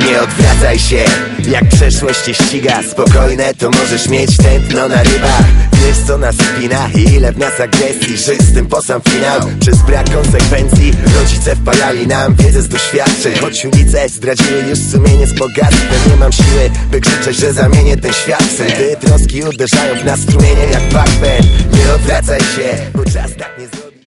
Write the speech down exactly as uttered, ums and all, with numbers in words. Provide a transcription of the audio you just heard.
Nie odwracaj się, jak przeszłość cię ściga. Spokojne to możesz mieć tętno na rybach. Wiesz co nas spina i ile w nas agresji. Żyć z tym po sam finał, przez brak konsekwencji. Rodzice wpajali nam wiedzę z doświadczeń, choć ulice zdradziły już sumienie z bogactwem. Nie mam siły, by krzyczeć, że zamienię ten świat. Gdy troski uderzają w nas strumienie jak Pac-Man. Nie odwracaj się, bo czas tak nie